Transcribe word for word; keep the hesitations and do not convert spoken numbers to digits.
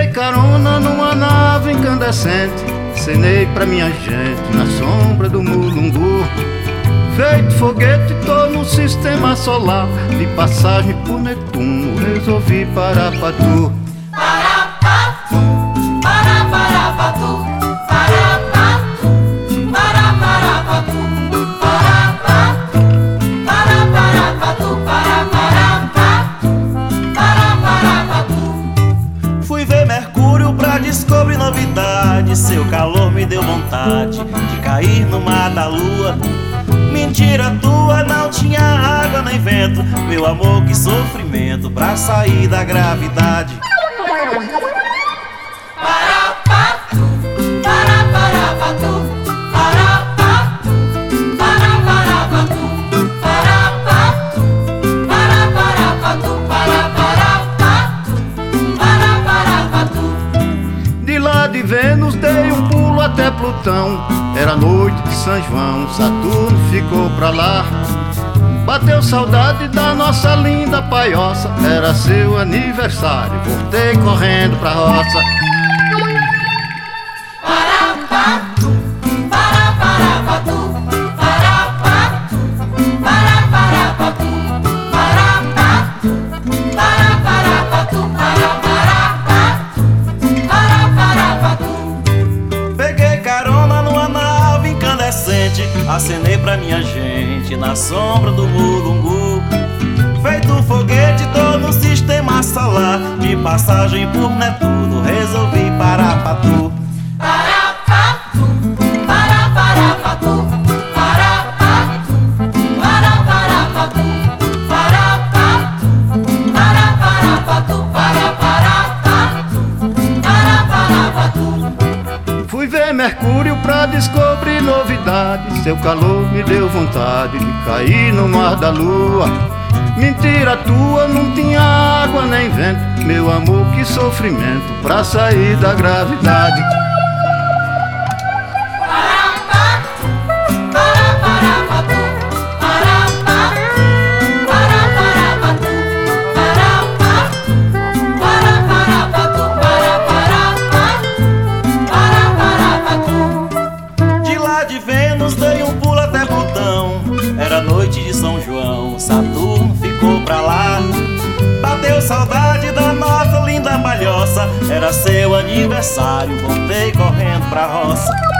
carona numa nave incandescente, cenei pra minha gente na sombra do mulungu. Feito foguete, tô no sistema solar, de passagem por Netuno, resolvi parar pra tu. Fui ver Mercúrio pra descobrir novidade. Seu calor me deu vontade de cair no mar da lua. Mentira tua, não tinha água nem vento. Meu amor, que sofrimento pra sair da gravidade. De Vênus dei um pulo até Plutão. Era noite de São João, Saturno ficou pra lá. Bateu saudade da nossa linda paioça, era seu aniversário, voltei correndo pra roça. Acenei pra minha gente na sombra do mulungu. Feito foguete, tô no sistema solar, de passagem por Netuno, resolvi parar pra tu. Fui ver Mercúrio pra descobrir novidade. Seu calor me deu vontade de cair no mar da lua. Mentira tua, não tinha água nem vento. Meu amor, que sofrimento pra sair da gravidade. De Vênus dei um pulo até Plutão. Era noite de São João, Saturno ficou pra lá. Bateu saudade da nossa linda palhoça, era seu aniversário, voltei correndo pra roça.